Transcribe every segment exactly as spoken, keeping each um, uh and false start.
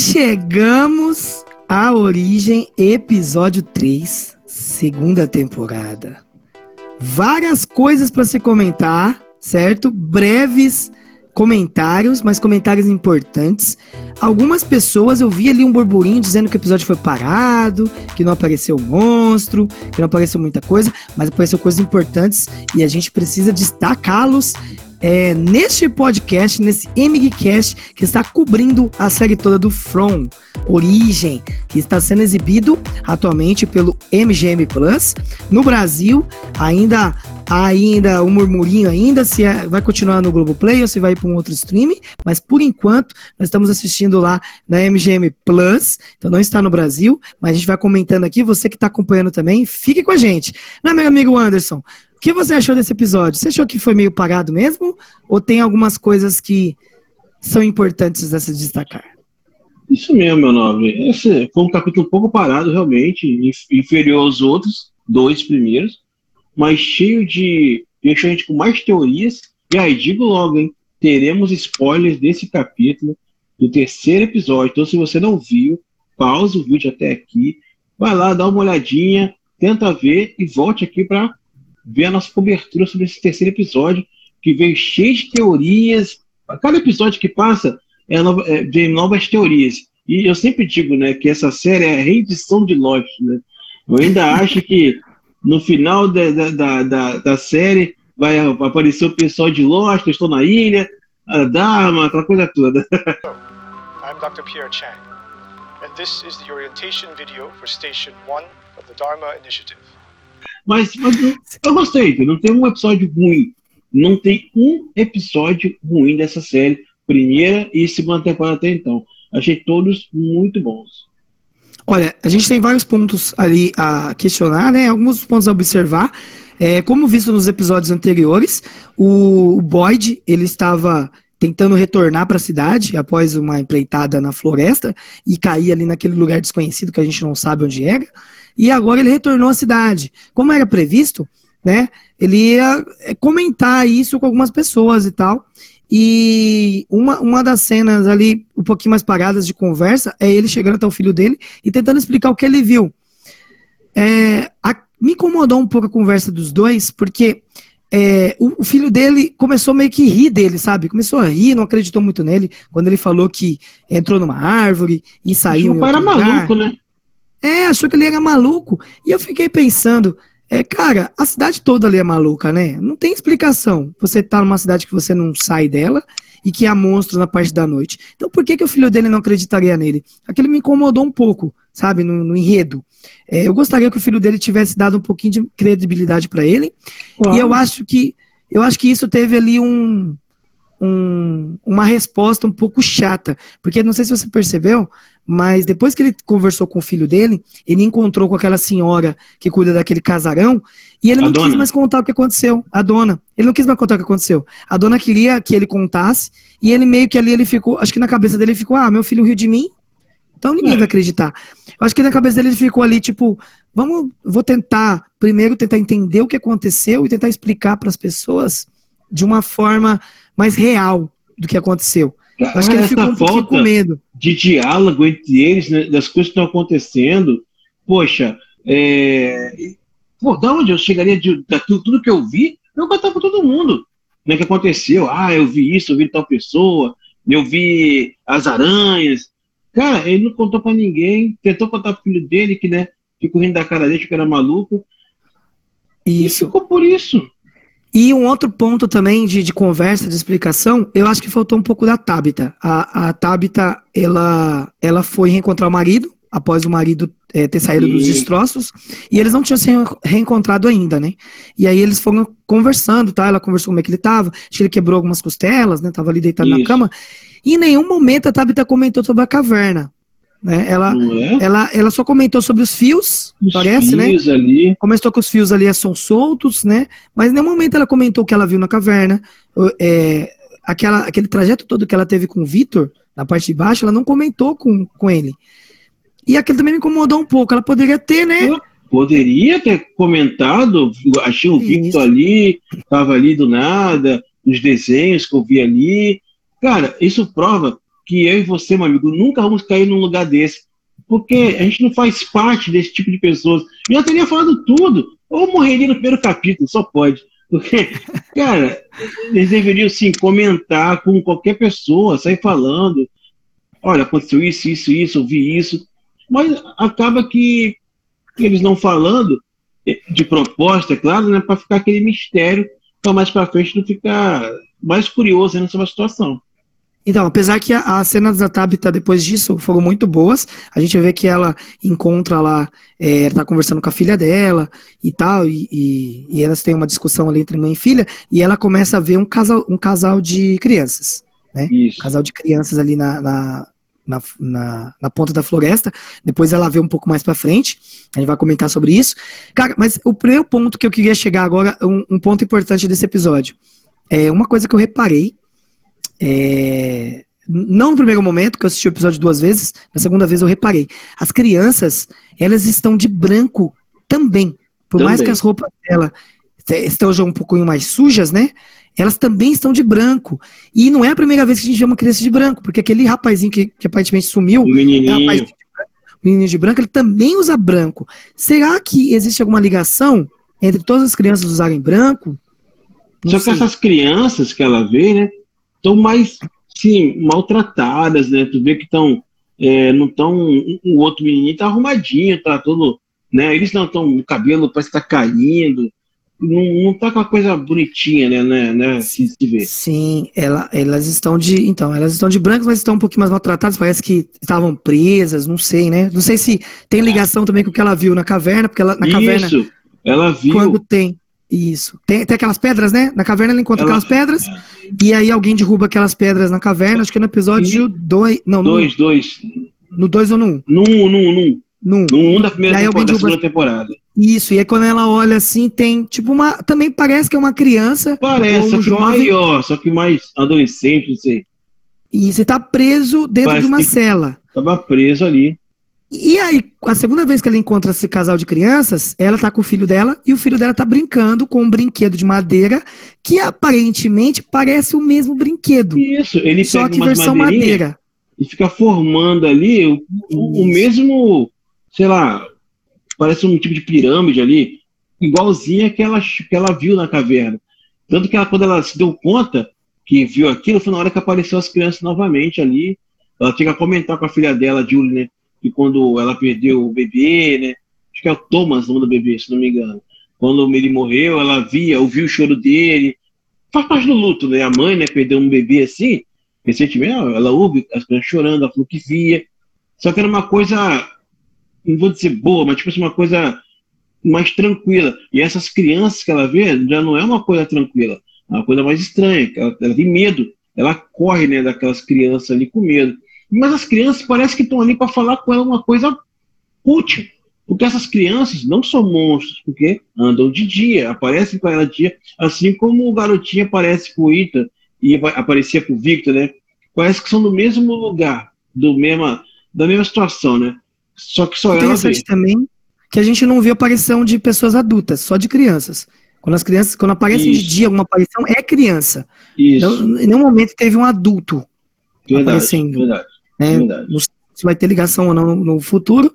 chegamos à Origem, episódio três, segunda temporada. Várias coisas para se comentar, certo? Breves comentários, mas comentários importantes. Algumas pessoas, eu vi ali um burburinho dizendo que o episódio foi parado, que não apareceu monstro, que não apareceu muita coisa, mas apareceu coisas importantes e a gente precisa destacá-los é, neste podcast, nesse M G Cast, que está cobrindo a série toda do From, Origem, que está sendo exibido atualmente pelo M G M Plus. No Brasil, ainda ainda um murmurinho ainda, se é, vai continuar no Globoplay ou se vai para um outro streaming, mas por enquanto nós estamos assistindo lá na M G M Plus, então não está no Brasil, mas a gente vai comentando aqui, você que está acompanhando também, fique com a gente. Não é, meu amigo Anderson? O que você achou desse episódio? Você achou que foi meio parado mesmo? Ou tem algumas coisas que são importantes a se destacar? Isso mesmo, meu nobre. Esse foi um capítulo um pouco parado, realmente, inferior aos outros, dois primeiros, mas cheio de... deixou a gente com mais teorias. E aí, digo logo, hein, teremos spoilers desse capítulo, do terceiro episódio. Então, se você não viu, pausa o vídeo até aqui, vai lá, dá uma olhadinha, tenta ver e volte aqui para ver a nossa cobertura sobre esse terceiro episódio, que veio cheio de teorias. Cada episódio que passa é nova, é, vem novas teorias. E eu sempre digo, né, que essa série é a reedição de Lost, né? Eu ainda acho que no final da, da, da, da série vai aparecer o pessoal de Lost, eu estou na ilha, a Dharma, aquela coisa toda. I'm doutor Pierre Chang, and this is the orientation video for Station one of the Dharma Initiative. Mas, mas eu gostei, não tem um episódio ruim. Não tem um episódio ruim dessa série, primeira e segunda temporada até então. Achei todos muito bons. Olha, a gente tem vários pontos ali a questionar, né? Alguns pontos a observar. É, como visto nos episódios anteriores, o, o Boyd, ele estava tentando retornar para a cidade após uma empreitada na floresta e cair ali naquele lugar desconhecido que a gente não sabe onde era. E agora ele retornou à cidade. Como era previsto, né? Ele ia comentar isso com algumas pessoas e tal. E uma, uma das cenas ali, um pouquinho mais paradas de conversa, é ele chegando até o filho dele e tentando explicar o que ele viu. É, a, me incomodou um pouco a conversa dos dois, porque é, o, o filho dele começou meio que rir dele, sabe? Começou a rir, não acreditou muito nele, quando ele falou que entrou numa árvore e saiu. O pai era maluco, né? É, achou que ele era maluco. E eu fiquei pensando, é, cara, a cidade toda ali é maluca, né? Não tem explicação. Você tá numa cidade que você não sai dela e que há monstros na parte da noite. Então por que, que o filho dele não acreditaria nele? Aquilo me incomodou um pouco, sabe, no, no enredo. É, eu gostaria que o filho dele tivesse dado um pouquinho de credibilidade para ele. Uau. E eu acho que eu acho que isso teve ali um, um, uma resposta um pouco chata. Porque não sei se você percebeu, mas depois que ele conversou com o filho dele, ele encontrou com aquela senhora que cuida daquele casarão, e ele não quis mais contar o que aconteceu, a dona. Ele não quis mais contar o que aconteceu. A dona queria que ele contasse, e ele meio que ali, ele ficou, acho que na cabeça dele ele ficou, ah, meu filho riu de mim, então ninguém é. vai acreditar. Eu acho que na cabeça dele ele ficou ali, tipo, vamos, vou tentar, primeiro tentar entender o que aconteceu e tentar explicar para as pessoas de uma forma mais real do que aconteceu. Acho que ele ficou um pouquinho com medo. De diálogo entre eles, né, das coisas que estão acontecendo. Poxa, é... Pô, da onde eu chegaria de, daquilo tudo que eu vi, eu contar para todo mundo. Né, que aconteceu? Ah, eu vi isso, eu vi tal pessoa, eu vi as aranhas. Cara, ele não contou para ninguém, tentou contar pro filho dele, que, né, ficou rindo da cara dele, que era maluco. Isso. E ficou por isso. E um outro ponto também de, de conversa, de explicação, eu acho que faltou um pouco da Tabitha. A, a Tabitha, ela, ela foi reencontrar o marido, após o marido é, ter saído e... dos destroços, e eles não tinham se reencontrado ainda, né? E aí eles foram conversando, tá? Ela conversou como é que ele tava, acho que ele quebrou algumas costelas, né? Tava ali deitado Isso. na cama, e em nenhum momento a Tabitha comentou sobre a caverna. Né? Ela, é? ela, ela só comentou sobre os fios, os parece, fios né? Ali. Comentou que os fios ali são soltos, né? Mas em nenhum momento ela comentou o que ela viu na caverna. É, aquela, aquele trajeto todo que ela teve com o Victor, na parte de baixo, ela não comentou com, com ele. E aquilo também me incomodou um pouco. Ela poderia ter, né? Eu poderia ter comentado, achei o Victor Isso. ali, tava ali do nada, os desenhos que eu vi ali. Cara, isso prova que eu e você, meu amigo, nunca vamos cair num lugar desse, porque a gente não faz parte desse tipo de pessoas. Eu já teria falado tudo, ou morreria no primeiro capítulo, só pode. Porque, cara, eles deveriam, sim, comentar com qualquer pessoa, sair falando, olha, aconteceu isso, isso, isso, eu vi isso, mas acaba que eles não falando, de proposta, é claro, né, para ficar aquele mistério, para mais para frente não ficar mais curioso nessa situação. Então, apesar que as cenas da Tabitha depois disso foram muito boas, a gente vê que ela encontra lá, é, tá conversando com a filha dela e tal, e, e, e elas têm uma discussão ali entre mãe e filha, e ela começa a ver um casal, um casal de crianças, né? Isso. Um casal de crianças ali na, na, na, na, na ponta da floresta, depois ela vê um pouco mais pra frente, a gente vai comentar sobre isso. Cara, mas o primeiro ponto que eu queria chegar agora, um, um ponto importante desse episódio, é uma coisa que eu reparei, É, não no primeiro momento, que eu assisti o episódio duas vezes, na segunda vez eu reparei. As crianças, elas estão de branco também. Por Também. mais que as roupas dela estejam um pouquinho mais sujas, né? Elas também estão de branco. E não é a primeira vez que a gente vê uma criança de branco, porque aquele rapazinho que, que aparentemente sumiu, O menininho. é rapaz de branco, o menininho de branco, ele também usa branco. Será que existe alguma ligação entre todas as crianças usarem branco? Não Só que sei. essas crianças que ela vê, né, estão mais, sim, maltratadas, né? Tu vê que estão, é, não estão, o outro menininho tá arrumadinho, tá todo, né? Eles não estão, o cabelo parece que tá caindo, não, não tá com uma coisa bonitinha, né? né, né se, se vê. Sim, ela, elas estão de, então, elas estão de brancos, mas estão um pouquinho mais maltratadas, parece que estavam presas, não sei, né? Não sei se tem ligação também com o que ela viu na caverna, porque ela, na caverna, Isso, ela viu. quando tem, isso, tem, tem aquelas pedras, né? Na caverna ela encontra Ela- aquelas pedras, e aí alguém derruba aquelas pedras na caverna, acho que é no episódio dois, não, no Dois, dois. dois ou no um? Num, num, num. No um. Num um da primeira E aí alguém temporada, da derruba- segunda temporada. Isso, e aí quando ela olha assim, tem tipo uma, também parece que é uma criança, Parece, ou só um que jovem, maior, só que mais adolescente, não sei. e você tá preso dentro Parece de uma que- cela. Tava preso ali. E aí, a segunda vez que ela encontra esse casal de crianças, ela tá com o filho dela e o filho dela tá brincando com um brinquedo de madeira que aparentemente parece o mesmo brinquedo, Isso, ele só pega que umas versão madeirinhas madeira. e fica formando ali o, o, o mesmo, sei lá, parece um tipo de pirâmide ali, igualzinha que ela, que ela viu na caverna. Tanto que ela, quando ela se deu conta que viu aquilo, foi na hora que apareceu as crianças novamente ali. Ela tinha que comentar com a filha dela, Julie, né? Que quando ela perdeu o bebê, né? Acho que é o Thomas, o nome do bebê, se não me engano. Quando ele morreu, ela via, ouviu o choro dele. Faz parte do luto, né? A mãe, né, perdeu um bebê assim, recentemente, ela ouve as crianças chorando, ela falou que via. Só que era uma coisa, não vou dizer boa, mas tipo assim, uma coisa mais tranquila. E essas crianças que ela vê já não é uma coisa tranquila, é uma coisa mais estranha. Ela, ela tem medo, ela corre, né, daquelas crianças ali com medo. Mas as crianças parece que estão ali para falar com ela uma coisa útil. Porque essas crianças não são monstros, porque andam de dia, aparecem com ela de dia, assim como o garotinho aparece com o Ethan e vai, aparecia com o Victor, né? Parece que são do mesmo lugar, do mesma, da mesma situação, né? Só que só ela vê. Interessante também que a gente não vê aparição de pessoas adultas, só de crianças. Quando as crianças, quando aparecem de Isso. dia alguma aparição, é criança. Isso, Não, em nenhum momento teve um adulto verdade, aparecendo. verdade, né? verdade. Não sei se vai ter ligação ou não no, no futuro.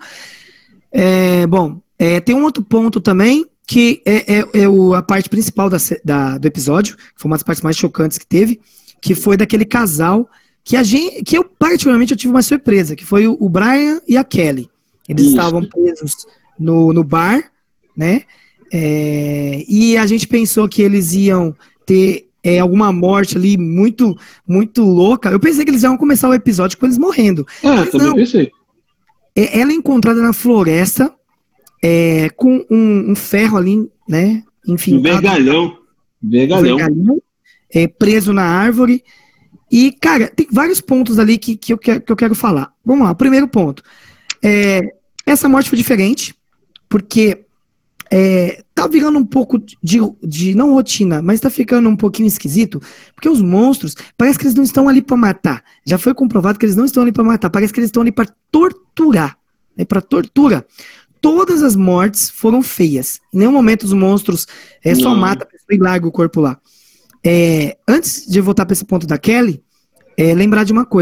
É, bom, é, tem um outro ponto também, que é, é, é o, a parte principal da, se- da- do episódio, que foi uma das partes mais chocantes que teve, que foi daquele casal que, a gente, que eu, particularmente, eu tive uma surpresa, que foi o, o Brian e a Kelly. Eles Isso. estavam presos no, no bar, né? É, e a gente pensou que eles iam ter é, alguma morte ali muito, muito louca. Eu pensei que eles iam começar o episódio com eles morrendo. É, Mas também não. pensei. É, ela é encontrada na floresta é, com um, um ferro ali, né? Enfim, Um vergalhão. Vergalhão. vergalhão, é, preso na árvore. E, cara, tem vários pontos ali que, que, eu, quero, que eu quero falar. Vamos lá, o primeiro ponto. É, essa morte foi diferente, porque é, tá virando um pouco de, de, não rotina, mas tá ficando um pouquinho esquisito, porque os monstros, parece que eles não estão ali pra matar. Já foi comprovado que eles não estão ali pra matar, parece que eles estão ali pra torturar, né, pra tortura. Todas as mortes foram feias. Em nenhum momento os monstros é, só Não. matam a pessoa e larga o corpo lá. É, antes de eu voltar para esse ponto da Kelly, é, lembrar de uma coisa.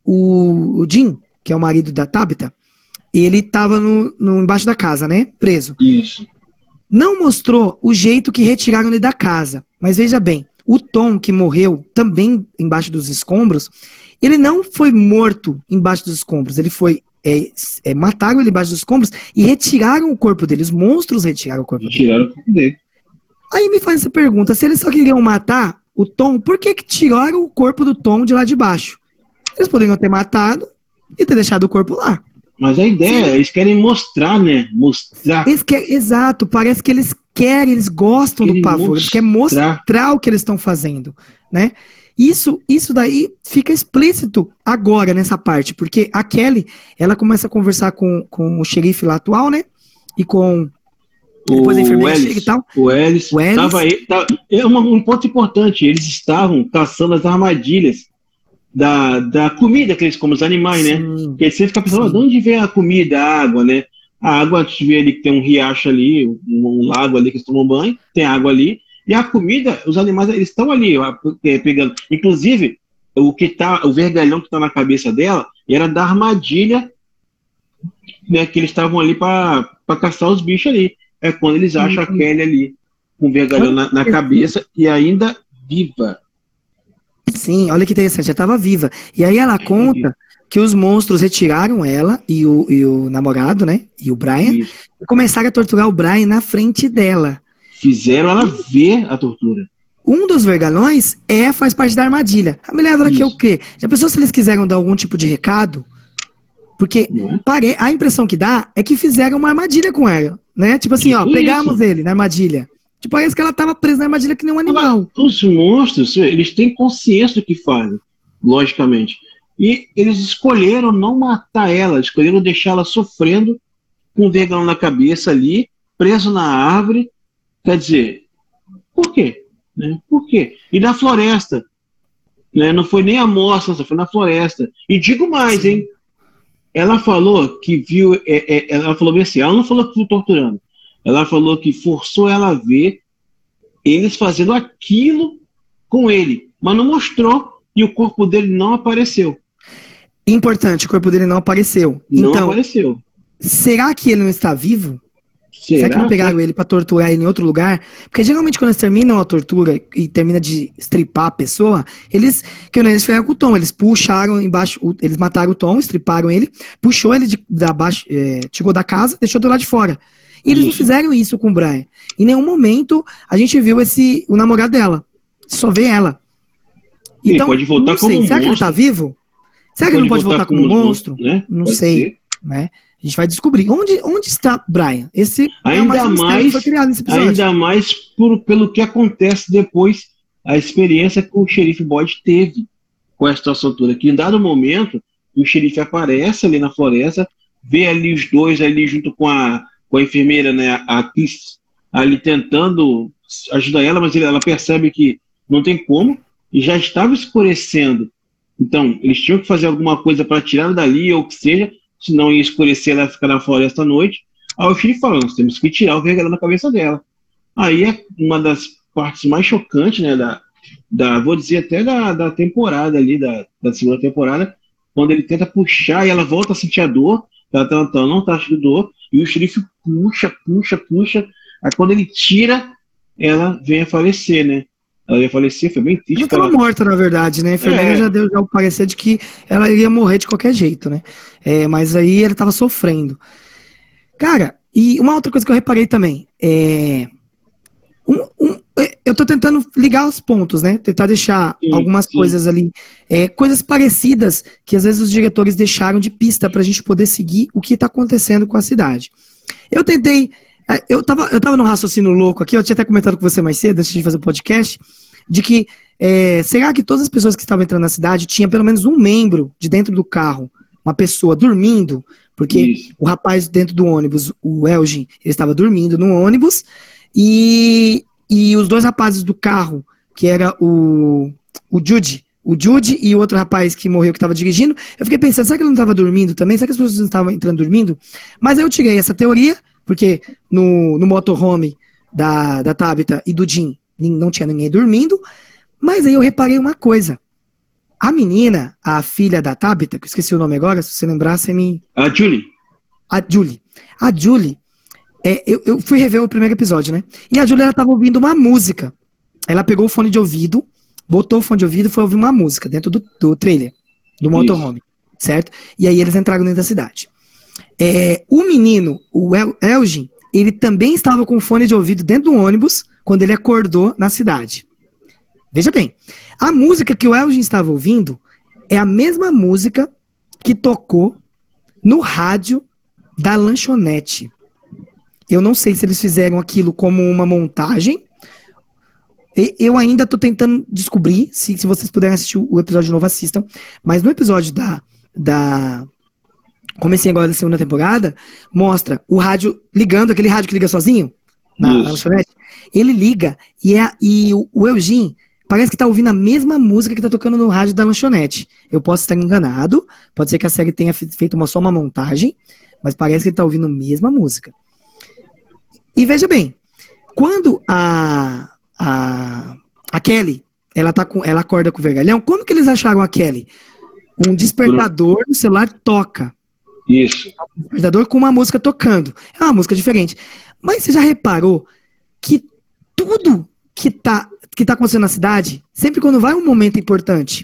o, o Jim, que é o marido da Tabitha, ele tava no, no, embaixo da casa, né? Preso. Isso. Não mostrou o jeito que retiraram ele da casa. Mas veja bem, o Tom, que morreu também embaixo dos escombros, ele não foi morto embaixo dos escombros. Ele foi... É, é, mataram ele embaixo dos escombros e retiraram o corpo dele. Os monstros retiraram o corpo retiraram dele. o corpo dele. Aí me faz essa pergunta. Se eles só queriam matar o Tom, por que que tiraram o corpo do Tom de lá de baixo? Eles poderiam ter matado e ter deixado o corpo lá. Mas a ideia, Sim. eles querem mostrar, né? Mostrar. Eles querem, exato, parece que eles querem, eles gostam querem do pavor, mostrar. Eles querem mostrar o que eles estão fazendo, né? Isso, isso daí fica explícito agora nessa parte, porque a Kelly, ela começa a conversar com, com o xerife lá atual, né? E com... Depois o a enfermeira Ellis, chega e tal. O Ellis. O Ellis. Tava aí, tava, é um, um ponto importante, eles estavam caçando as armadilhas da, da comida que eles comem, os animais, Sim. né? Porque eles sempre ficam pensando, de onde vem a comida, a água, né? A água, a gente vê ali que tem um riacho ali, um, um lago ali que eles tomam banho, tem água ali. E a comida, os animais, eles estão ali, ó, pegando. Inclusive, o que tá, o vergalhão que está na cabeça dela era da armadilha, né, que eles estavam ali para caçar os bichos ali. É quando eles acham uhum. a Kelly ali, com o vergalhão na, na cabeça e ainda viva. Sim, olha que interessante, já estava viva. E aí ela conta que os monstros retiraram ela e o, e o namorado, né, e o Brian, Isso. e começaram a torturar o Brian na frente dela. Fizeram ela ver a tortura. Um dos vergalhões é, faz parte da armadilha. A mulher fala que é o quê? Já pensou se eles quiseram dar algum tipo de recado? Porque pare... a impressão que dá é que fizeram uma armadilha com ela, né? Tipo assim, ó, Isso. pegamos ele na armadilha. Tipo, parece que ela tava presa na armadilha que nem um animal. Os monstros, eles têm consciência do que fazem, logicamente. E eles escolheram não matar ela, escolheram deixar ela sofrendo com o vergalhão na cabeça ali, preso na árvore. Quer dizer, por quê? Né? Por quê? E na floresta. Né? Não foi nem a moça, foi na floresta. E digo mais, Sim. hein? Ela falou que viu. É, é, ela falou bem assim, ela não falou que foi torturando. Ela falou que forçou ela a ver eles fazendo aquilo com ele. Mas não mostrou e o corpo dele não apareceu. Importante, o corpo dele não apareceu. Não então, apareceu. Será que ele não está vivo? Será, Será que não pegaram ele pra torturar ele em outro lugar? Porque geralmente quando eles terminam a tortura e termina de estripar a pessoa, eles, que eles fizeram com o Tom, eles puxaram embaixo, eles mataram o Tom, estriparam ele, puxou ele de, da baixo, é, tirou da casa, deixou do lado de fora. E eles isso. não fizeram isso com o Brian. Em nenhum momento a gente viu esse, o namorado dela. Só vê ela. Então, ele pode voltar não sei, como um será monstro. que ele tá vivo? Será que ele não pode voltar como um monstro? monstro né? Não pode sei. Ser. Né? A gente vai descobrir. Onde, onde está Brian? Esse ainda é o mais, que foi criado nesse episódio. Ainda mais por, pelo que acontece depois, a experiência que o xerife Boyd teve com essa situação toda. Que em dado momento, o xerife aparece ali na floresta, vê ali os dois ali junto com a, com a enfermeira, né, a Chris, ali tentando ajudar ela, mas ele, ela percebe que não tem como, e já estava escurecendo. Então, eles tinham que fazer alguma coisa para tirar dali, ou que seja, senão ia escurecer, ela ia ficar na floresta à noite. Aí o xerife falou, nós temos que tirar o vergalhão da cabeça dela. Aí é uma das partes mais chocantes, né, da, da, vou dizer até da, da temporada ali, da, da segunda temporada, quando ele tenta puxar e ela volta a sentir a dor, ela tá, tá, não tá achando dor, e o xerife puxa, puxa, puxa, aí quando ele tira, ela vem a falecer, né? Ela ia falecer, foi bem triste. Ela estava ela... morta, na verdade, né? A enfermeira é. já deu já o parecer de que ela iria morrer de qualquer jeito, né? É, mas aí ele estava sofrendo. Cara, e uma outra coisa que eu reparei também, é... Um, um, eu tô tentando ligar os pontos, né? Tentar deixar sim, algumas sim. coisas ali, é, coisas parecidas que às vezes os diretores deixaram de pista pra gente poder seguir o que tá acontecendo com a cidade. Eu tentei... Eu tava, eu tava num raciocínio louco aqui, eu tinha até comentado com você mais cedo, antes de fazer o podcast, de que, é, será que todas as pessoas que estavam entrando na cidade tinham pelo menos um membro de dentro do carro, uma pessoa dormindo, porque Isso. o rapaz dentro do ônibus, o Elgin, ele estava dormindo no ônibus, e, e os dois rapazes do carro, que era o, o Jude, o Jude e o outro rapaz que morreu, que estava dirigindo, eu fiquei pensando, será que ele não estava dormindo também? Será que as pessoas não estavam entrando dormindo? Mas aí eu tirei essa teoria, porque no, no motorhome da, da Tabitha e do Jim não tinha ninguém dormindo, mas aí eu reparei uma coisa. A menina, a filha da Tabitha, que eu esqueci o nome agora, se você lembrar, você me... A Julie. A Julie. A Julie, é, eu, eu fui rever o primeiro episódio, né? E a Julie, ela tava ouvindo uma música. Ela pegou o fone de ouvido, botou o fone de ouvido e foi ouvir uma música dentro do, do trailer, do motorhome, certo? E aí eles entraram dentro da cidade. É, o menino, o El, Elgin, ele também estava com o fone de ouvido dentro do ônibus quando ele acordou na cidade. Veja bem, a música que o Elgin estava ouvindo é a mesma música que tocou no rádio da lanchonete. Eu não sei se eles fizeram aquilo como uma montagem. Eu ainda estou tentando descobrir, se, se vocês puderem assistir o episódio de novo, assistam. Mas no episódio da... da comecei agora da segunda temporada, mostra o rádio ligando, aquele rádio que liga sozinho na, na lanchonete. Ele liga e, é, e o, o Eugene parece que tá ouvindo a mesma música que tá tocando no rádio da lanchonete. Eu posso estar enganado, pode ser que a série tenha feito uma, só uma montagem, mas parece que ele tá ouvindo a mesma música. E veja bem, quando a, a, a Kelly, ela, tá com, ela acorda com o vergalhão, como que eles acharam a Kelly? Um despertador no celular toca. Isso. Um despertador com uma música tocando. É uma música diferente. Mas você já reparou que tudo que tá, que tá acontecendo na cidade, sempre quando vai um momento importante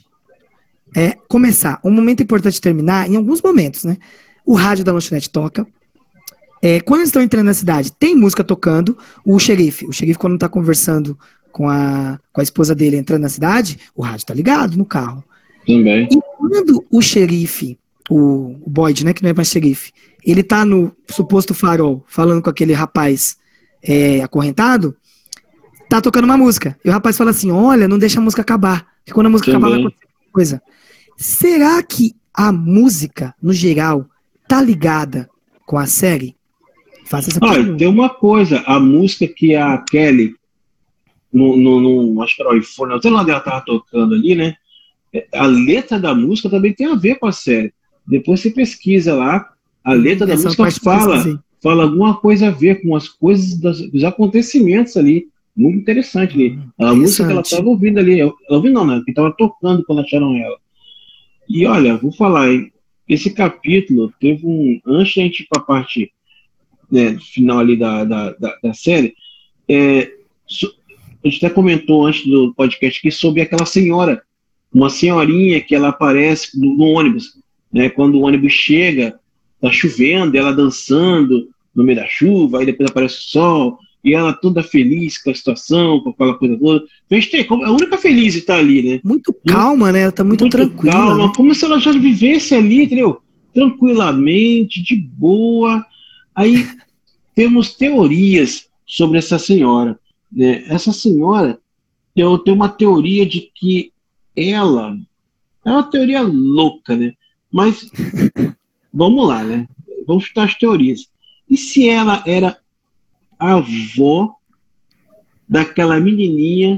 é, começar, um momento importante terminar, em alguns momentos, né? O rádio da lanchonete toca. É, quando eles estão entrando na cidade, tem música tocando. O xerife, o xerife quando tá conversando com a, com a esposa dele entrando na cidade, o rádio tá ligado no carro. Também. E quando o xerife, o, o Boyd, né, que não é mais xerife, ele tá no suposto farol, falando com aquele rapaz é, acorrentado, tá tocando uma música. E o rapaz fala assim, olha, não deixa a música acabar, porque quando a música Também. acabar vai acontecer alguma coisa. Será que a música, no geral, tá ligada com a série? Faça essa Olha, pergunta. tem uma coisa, a música que a Kelly, no, no, no, acho que era o iPhone, até lá onde ela tava tocando ali, né? A letra da música também tem a ver com a série. Depois você pesquisa lá, a letra da Essa música parte que eu fala, pesquisei. fala alguma coisa a ver com as coisas, das, dos acontecimentos ali. Muito interessante ali. A música que ela estava ouvindo ali, ela ouvindo não, né? Que estava tocando quando acharam ela. E olha, vou falar, hein? Esse capítulo teve um. Antes da gente ir para a parte, né, final ali da, da, da, da série, é, so, a gente até comentou antes do podcast aqui sobre aquela senhora, uma senhorinha que ela aparece no, no ônibus, né? Quando o ônibus chega, tá chovendo, ela dançando no meio da chuva, aí depois aparece o sol, e ela toda feliz com a situação, com aquela coisa toda. A única feliz está ali, né? Muito calma, né? Ela tá muito, muito tranquila. Calma, né? Como se ela já vivesse ali, entendeu? Tranquilamente, de boa. Aí temos teorias sobre essa senhora, né? Essa senhora, eu tenho uma teoria de que ela, é uma teoria louca, né? Mas vamos lá, né? Vamos chutar as teorias. E se ela era a avó daquela menininha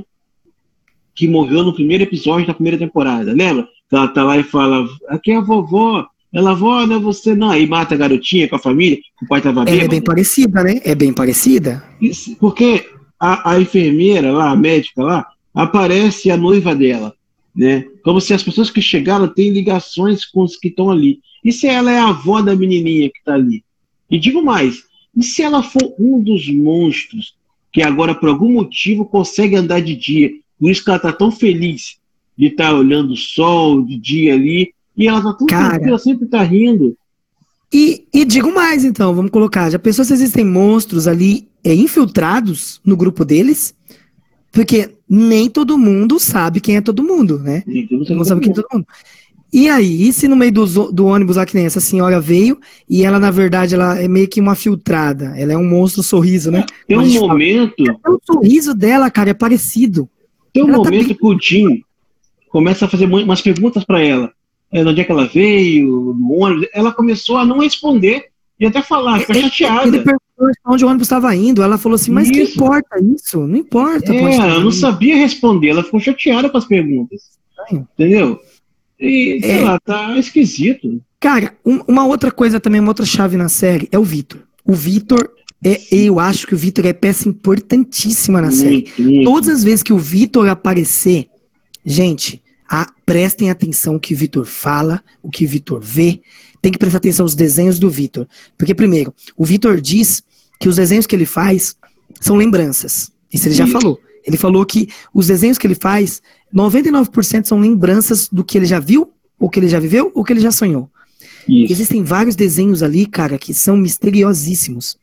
que morreu no primeiro episódio da primeira temporada? Lembra? Ela tá lá e fala, aqui é a vovó. Ela, avó, não é você não. Aí mata a garotinha com a família, que o pai tava bêbado. Ela é bem parecida, né? É bem parecida. Isso, porque a, a enfermeira lá, a médica lá, aparece a noiva dela, né? Como se as pessoas que chegaram têm ligações com os que estão ali. E se ela é a avó da menininha que está ali? E digo mais, e se ela for um dos monstros que agora, por algum motivo, consegue andar de dia? Por isso que ela está tão feliz de estar tá olhando o sol de dia ali, e ela está tão Cara, tranquila, sempre está rindo. E, e digo mais, então, vamos colocar, já pensou se existem monstros ali é, infiltrados no grupo deles? Porque nem todo mundo sabe quem é todo mundo, né? Não sabe quem é todo mundo. E aí, se no meio do, do ônibus lá que nem essa senhora veio, e ela, na verdade, ela é meio que uma filtrada. Ela é um monstro sorriso, né? Tem um momento... O sorriso dela, cara, é parecido. Tem um ela momento tá bem... que o Jim começa a fazer umas perguntas para ela. É, de onde é que ela veio, no ônibus. Ela começou a não responder e até falar, ficar chateada. Ele perguntou onde o ônibus estava indo. Ela falou assim, mas isso. Que importa isso? Não importa. É, ela não sabia responder. Ela ficou chateada com as perguntas. Ai. Entendeu? E, sei é. lá, tá esquisito. Cara, um, uma outra coisa também, uma outra chave na série é o Victor. O Victor, é, eu acho que o Victor é peça importantíssima na muito, série. Muito. Todas as vezes que o Victor aparecer, gente, Ah, prestem atenção o que o Vitor fala, o que o Vitor vê. Tem que prestar atenção aos desenhos do Vitor. Porque, primeiro, o Vitor diz que os desenhos que ele faz são lembranças. Isso ele já falou. Ele falou que os desenhos que ele faz, noventa e nove por cento são lembranças do que ele já viu, ou que ele já viveu, ou que ele já sonhou. Isso. Existem vários desenhos ali, cara, que são misteriosíssimos.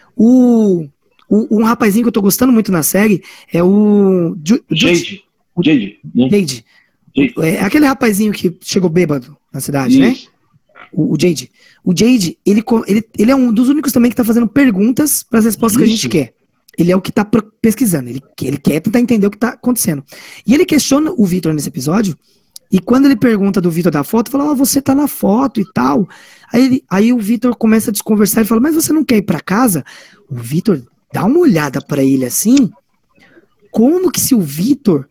O, o, um rapazinho que eu tô gostando muito na série é o... Ju, Jade. O Jade. Né? Jade. É aquele rapazinho que chegou bêbado na cidade, Isso. né? O, o Jade. O Jade, ele, ele, ele é um dos únicos também que tá fazendo perguntas para as respostas Isso. que a gente quer. Ele é o que tá pesquisando. Ele, ele quer tentar entender o que tá acontecendo. E ele questiona o Vitor nesse episódio. E quando ele pergunta do Vitor da foto, fala, ó, oh, você tá na foto e tal. Aí, ele, aí o Vitor começa a desconversar e fala, mas você não quer ir pra casa? O Vitor dá uma olhada pra ele assim, como que se o Vitor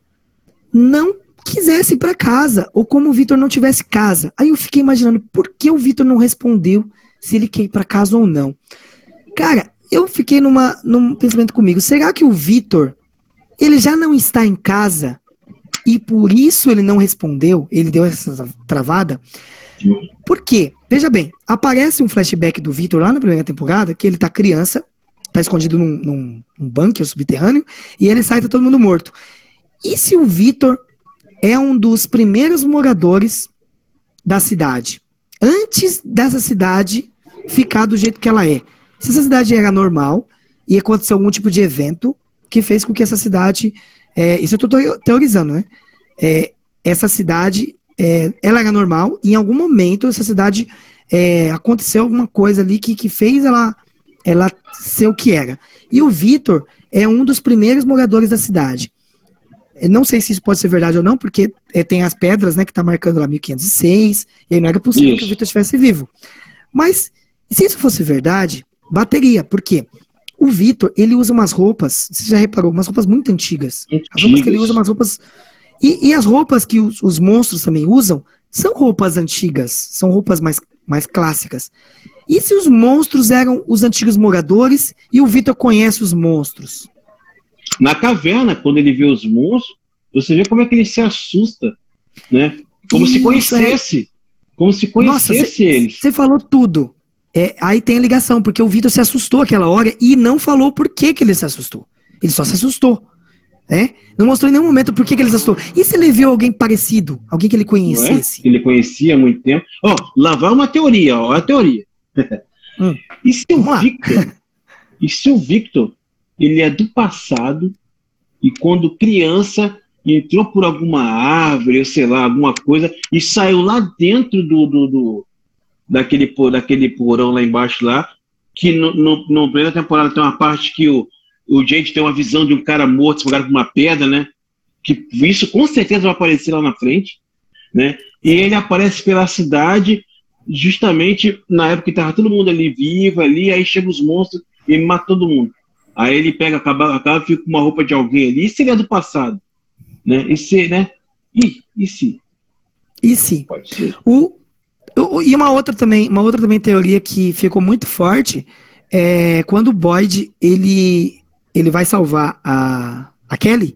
não quisesse ir pra casa, ou como o Vitor não tivesse casa. Aí eu fiquei imaginando, por que o Vitor não respondeu se ele quer ir pra casa ou não? Cara, eu fiquei numa, num pensamento comigo, será que o Vitor, ele já não está em casa e por isso ele não respondeu, ele deu essa travada? Por quê? Veja bem, aparece um flashback do Vitor lá na primeira temporada, que ele tá criança, tá escondido num, num, num bunker subterrâneo, e ele sai e tá todo mundo morto. E se o Vitor é um dos primeiros moradores da cidade, antes dessa cidade ficar do jeito que ela é? Se essa cidade era normal e aconteceu algum tipo de evento que fez com que essa cidade, é, isso eu tô teorizando, né? É, essa cidade, é, ela era normal e em algum momento essa cidade é, aconteceu alguma coisa ali que, que fez ela, ela ser o que era. E o Vitor é um dos primeiros moradores da cidade. Eu não sei se isso pode ser verdade ou não, porque é, tem as pedras, né, que tá marcando lá mil quinhentos e seis, e aí não era possível isso. que o Vitor estivesse vivo. Mas, se isso fosse verdade, bateria. Por quê? O Vitor, ele usa umas roupas, você já reparou, umas roupas muito antigas. antigas. As roupas que ele usa, umas roupas... E, e as roupas que os, os monstros também usam, são roupas antigas, são roupas mais, mais clássicas. E se os monstros eram os antigos moradores e o Vitor conhece os monstros? Na caverna, quando ele vê os monstros, você vê como é que ele se assusta, né? Como Isso, se conhecesse. É... Como se conhecesse Nossa, cê, eles. Você falou tudo. É, aí tem a ligação, porque o Vitor se assustou aquela hora e não falou por que, que ele se assustou. Ele só se assustou. Né? Não mostrou em nenhum momento por que, que ele se assustou. E se ele viu alguém parecido? Alguém que ele conhecesse? É? Ele conhecia há muito tempo. Ó, lá vai uma teoria, ó, a teoria. Hum. E se o Victor, e se o Victor, ele é do passado e quando criança entrou por alguma árvore, ou sei lá, alguma coisa, e saiu lá dentro do, do, do daquele, daquele porão lá embaixo lá, que no, no, no primeira temporada tem uma parte que o, o Jade tem uma visão de um cara morto, esmagado por uma pedra, né? Que isso com certeza vai aparecer lá na frente, né? E ele aparece pela cidade justamente na época que estava todo mundo ali vivo, ali, aí chega os monstros e ele mata todo mundo. Aí ele pega, acaba, acaba fica com uma roupa de alguém ali, e se ele é do passado? Né? E se, né? E, e se? E se? Pode ser. O, o, e uma outra, também, uma outra também teoria que ficou muito forte é quando o Boyd ele, ele vai salvar a, a Kelly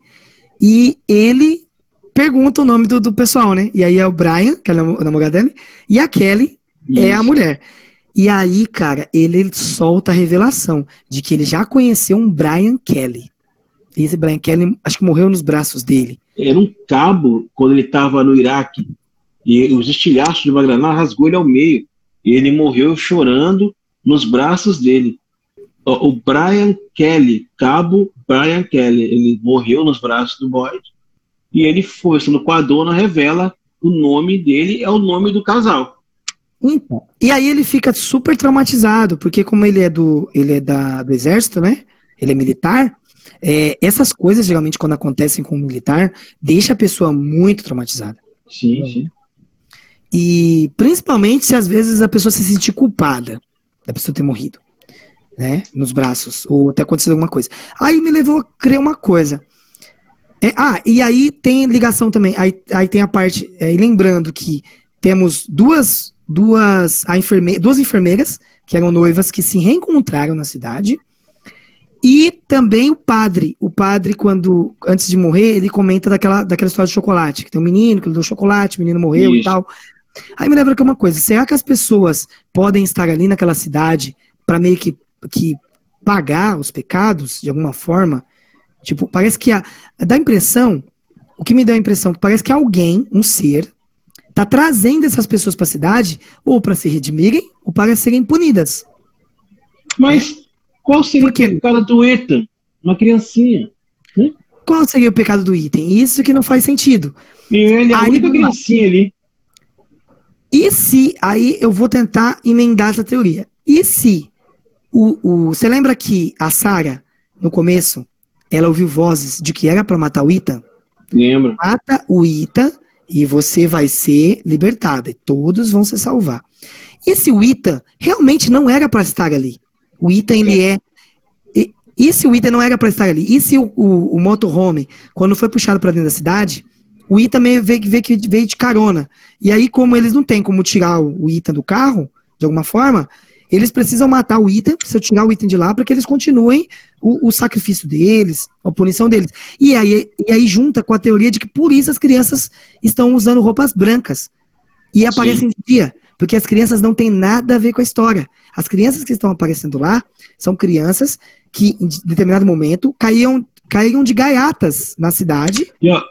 e ele pergunta o nome do, do pessoal, né? E aí é o Brian, que é o namorado dele, e a Kelly Isso. é a mulher. E aí, cara, ele, ele solta a revelação de que ele já conheceu um Brian Kelly. E esse Brian Kelly, acho que morreu nos braços dele. Era um cabo, quando ele estava no Iraque, e os estilhaços de uma granada rasgou ele ao meio. E ele morreu chorando nos braços dele. O, o Brian Kelly, cabo Brian Kelly, ele morreu nos braços do Boyd. E ele foi, no quadro, revela o nome dele, é o nome do casal. Então, e aí ele fica super traumatizado, porque como ele é do, ele é da, do exército, né? Ele é militar. É, essas coisas, geralmente, quando acontecem com um militar, deixa a pessoa muito traumatizada. Sim, sim. E principalmente se às vezes a pessoa se sentir culpada da pessoa ter morrido, né? Nos braços, ou ter acontecido alguma coisa. Aí me levou a crer uma coisa. É, ah, e aí tem ligação também. Aí, aí tem a parte. É, lembrando que temos duas. Duas, a enferme, duas enfermeiras, que eram noivas, que se reencontraram na cidade. E também o padre. O padre, quando, antes de morrer, ele comenta daquela, daquela história de chocolate. Que tem um menino que ele deu chocolate, o menino morreu Isso. e tal. Aí me lembra que uma coisa, será que as pessoas podem estar ali naquela cidade para meio que, que pagar os pecados, de alguma forma? Tipo, parece que a, dá a impressão, o que me dá a impressão, que parece que alguém, um ser, tá trazendo essas pessoas para a cidade, ou para se redimirem, ou para serem punidas. Mas qual seria o pecado do Ethan? Uma criancinha. Né? Qual seria o pecado do item? Isso que não faz sentido. E ele é a única criancinha ali. E se, aí eu vou tentar emendar essa teoria. E se, o, o, você lembra que a Sarah, no começo, ela ouviu vozes de que era para matar o Ethan? Lembra. Mata o Ethan e você vai ser libertada. E todos vão se salvar. E se o Ethan realmente não era para estar ali? O Ethan, ele é... E, e se o Ethan não era para estar ali? E se o, o, o motorhome, quando foi puxado para dentro da cidade, o Ethan veio, veio, veio, veio de carona. E aí, como eles não têm como tirar o, o Ethan do carro, de alguma forma, eles precisam matar o Ethan, precisam tirar o Ethan de lá para que eles continuem o, o sacrifício deles, a punição deles. E aí, e aí junta com a teoria de que por isso as crianças estão usando roupas brancas. E aparecem de dia. Porque as crianças não têm nada a ver com a história. As crianças que estão aparecendo lá são crianças que, em determinado momento, caíam, caíram de gaiatas na cidade. E, ó,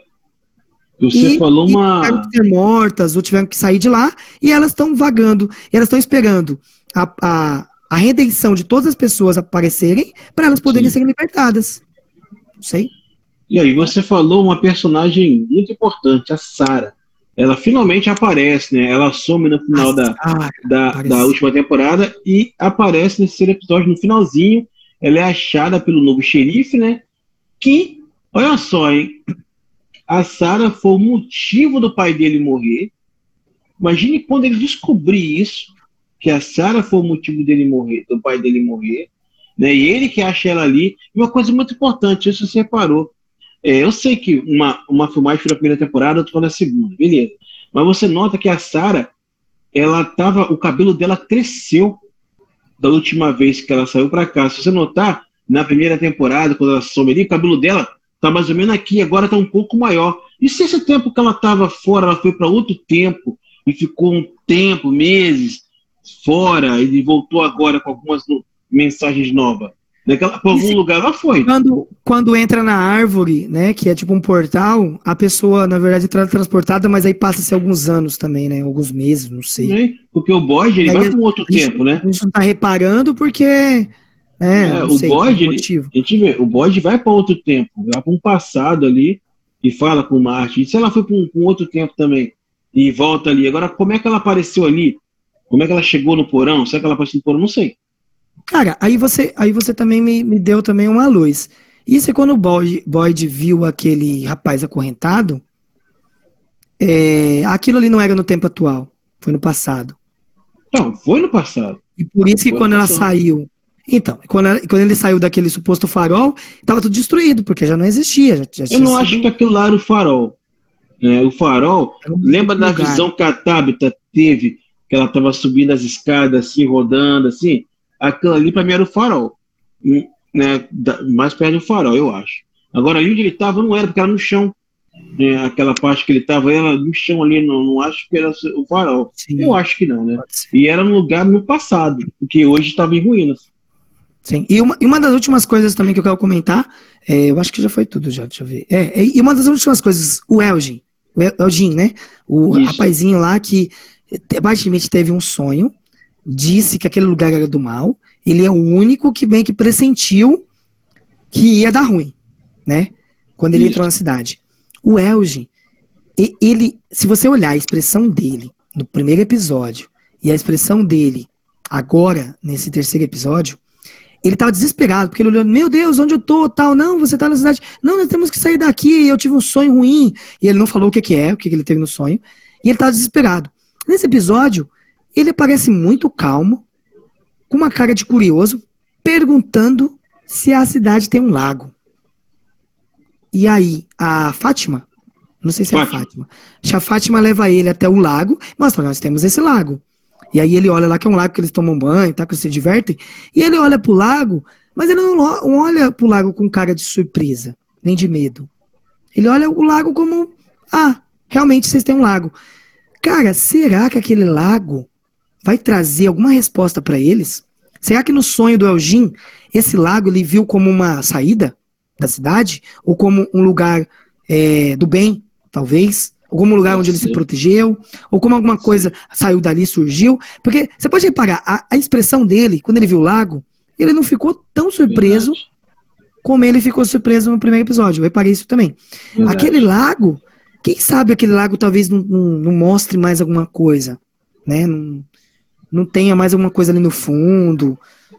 você e, falou e uma... tiveram que ser mortas ou tiveram que sair de lá. E elas estão vagando. E elas estão esperando a, a, a redenção de todas as pessoas aparecerem para elas poderem Sim. serem libertadas. Não sei. E aí, você falou uma personagem muito importante, a Sarah. Ela finalmente aparece, né? Ela some no final da, da, da última temporada e aparece nesse terceiro episódio, no finalzinho. Ela é achada pelo novo xerife, né? Que, olha só, hein? A Sarah foi o motivo do pai dele morrer. Imagine quando ele descobrir isso, que a Sarah foi o motivo dele morrer, do pai dele morrer, né? E ele que acha ela ali. E uma coisa muito importante, isso você reparou. É, eu sei que uma, uma filmagem foi na primeira temporada, outra foi na segunda, beleza. Mas você nota que a Sarah, ela tava, o cabelo dela cresceu da última vez que ela saiu pra cá. Se você notar, na primeira temporada, quando ela some ali, o cabelo dela tá mais ou menos aqui, agora tá um pouco maior. E se esse tempo que ela tava fora, ela foi para outro tempo, e ficou um tempo, meses, fora, e voltou agora com algumas mensagens novas? Naquela, por algum lugar ela foi. Quando, quando entra na árvore, né, que é tipo um portal, a pessoa, na verdade, é transportada, mas aí passa-se alguns anos também, né, alguns meses, não sei. É, porque o bode, ele aí vai para um outro gente, tempo, né? A gente não tá reparando porque, é, é o sei, bode, ele, a gente vê, o bode vai para outro tempo, vai para um passado ali e fala com Marte. E se ela foi para um, um outro tempo também e volta ali, agora como é que ela apareceu ali? Como é que ela chegou no porão? Será que ela apareceu no porão? Não sei. Cara, aí você, aí você também me, me deu também uma luz. Isso é quando o Boyd, Boyd viu aquele rapaz acorrentado, é, aquilo ali não era no tempo atual, foi no passado. Não, foi no passado. E por isso que foi quando ela saiu... Então, quando, ela, quando ele saiu daquele suposto farol, estava tudo destruído, porque já não existia. Já, já Eu não sido... acho que aquilo lá era o farol. É, o farol, um lembra da lugar. Visão que a Tabitha teve, que ela estava subindo as escadas, assim, rodando, assim? Aquilo ali para mim era o farol, né, mais perto do farol, eu acho. Agora ali onde ele estava não era, porque era no chão, né, aquela parte que ele estava era no chão ali, não, não acho que era o farol. Sim. Eu acho que não, né? E era um lugar no passado, porque hoje estava em ruínas. Sim, e uma, e uma das últimas coisas também que eu quero comentar, é, eu acho que já foi tudo já, deixa eu ver. É, e uma das últimas coisas, o Elgin, o Elgin, né? O Isso. rapazinho lá que basicamente teve um sonho, disse que aquele lugar era do mal, ele é o único que bem que pressentiu que ia dar ruim, né? Quando ele Isso. entrou na cidade. O Elgin, ele, se você olhar a expressão dele no primeiro episódio e a expressão dele agora, nesse terceiro episódio, ele tava desesperado, porque ele olhou, meu Deus, onde eu tô, tal, não, você tá na cidade, não, nós temos que sair daqui, eu tive um sonho ruim, e ele não falou o que que é, o que que ele teve no sonho, e ele tava desesperado. Nesse episódio, ele parece muito calmo, com uma cara de curioso, perguntando se a cidade tem um lago. E aí, a Fátima, não sei se é a Fátima, a Fátima leva ele até o lago, mostra, nós temos esse lago. E aí ele olha lá que é um lago que eles tomam banho, tá, que eles se divertem, e ele olha pro lago, Mas ele não, não olha pro lago com cara de surpresa, nem de medo. Ele olha o lago como, ah, realmente vocês têm um lago. Cara, será que aquele lago vai trazer alguma resposta para eles? Será que no sonho do Elgin, esse lago ele viu como uma saída da cidade? Ou como um lugar é, do bem, talvez? Ou como um lugar onde ele se protegeu? Ou como alguma coisa saiu dali, surgiu? Porque você pode reparar, a, a expressão dele, quando ele viu o lago, ele não ficou tão surpreso Verdade. como ele ficou surpreso no primeiro episódio. Eu reparei isso também. Verdade. Aquele lago, quem sabe aquele lago talvez não, não, não mostre mais alguma coisa, né? Não, não tenha mais alguma coisa ali no fundo,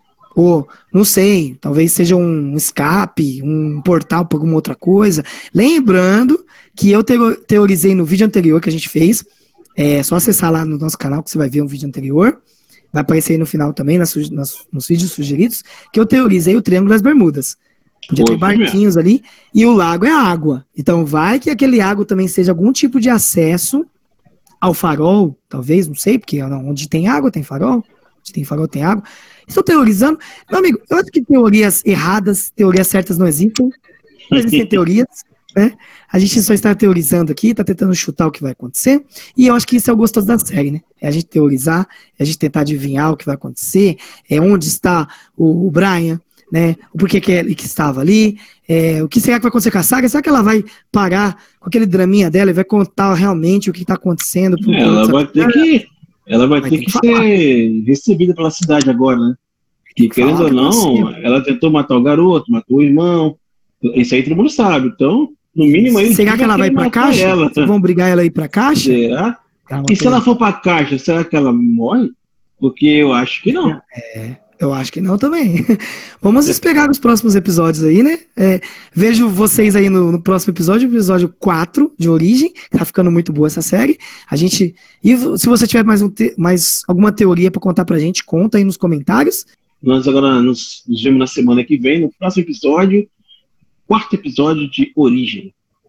ou, não sei, talvez seja um escape, um portal para alguma outra coisa. Lembrando que eu teorizei no vídeo anterior que a gente fez, é só acessar lá no nosso canal que você vai ver um vídeo anterior, vai aparecer aí no final também, nas, nas, nos vídeos sugeridos, que eu teorizei o Triângulo das Bermudas. Podia ter barquinhos ali, e o lago é água. Então vai que aquele lago também seja algum tipo de acesso ao farol, talvez, não sei, porque não, onde tem água tem farol, onde tem farol tem água. Estou teorizando. Meu amigo, eu acho que teorias erradas, teorias certas não existem. Não existem teorias, né? A gente só está teorizando aqui, está tentando chutar o que vai acontecer, e eu acho que isso é o gostoso da série, né? É a gente teorizar, é a gente tentar adivinhar o que vai acontecer, é onde está o, o Brian, né? O porquê que ele que estava ali, é, o que será que vai acontecer com a Saga? Será que ela vai parar com aquele draminha dela e vai contar realmente o que está acontecendo? É, ela vai ter que, ela vai, vai ter, ter que, que ser recebida pela cidade agora, né? Que querendo ou não, ela tentou matar o garoto, matou o irmão. Isso aí todo mundo sabe. Então, no mínimo aí. Será que ela vai pra caixa? Ela. Vão brigar ela aí pra caixa? Será? Calma, e se ela for pra caixa, será que ela morre? Porque eu acho que não. É, eu acho que não também. Vamos esperar os próximos episódios aí, né? É, vejo vocês aí no, no próximo episódio, episódio quatro de Origem. Tá ficando muito boa essa série. A gente. E se você tiver mais, um te, mais alguma teoria pra contar pra gente, conta aí nos comentários. Nós agora nos, nos vemos na semana que vem, no próximo episódio, quarto episódio de Origem.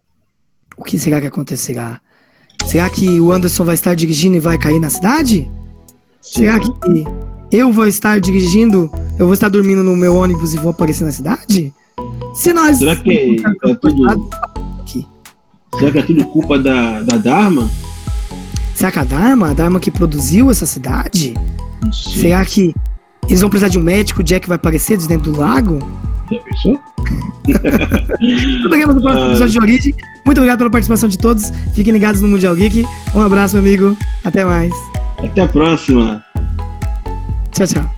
O que será que acontecerá? Será que o Anderson vai estar dirigindo e vai cair na cidade? Sim. Será que eu vou estar dirigindo, eu vou estar dormindo no meu ônibus e vou aparecer na cidade? Se nós... Será que é, é tudo... Aqui. Será que é tudo culpa da, da Dharma? Será que a Dharma, a Dharma que produziu essa cidade? Sim. Será que eles vão precisar de um médico, o Jack vai aparecer de dentro do lago? Já pensou? Muito obrigado pelo próximo episódio de Origem. Muito obrigado pela participação de todos. Fiquem ligados no Mundial Geek. Um abraço, meu amigo. Até mais. Até a próxima. Tchau, tchau.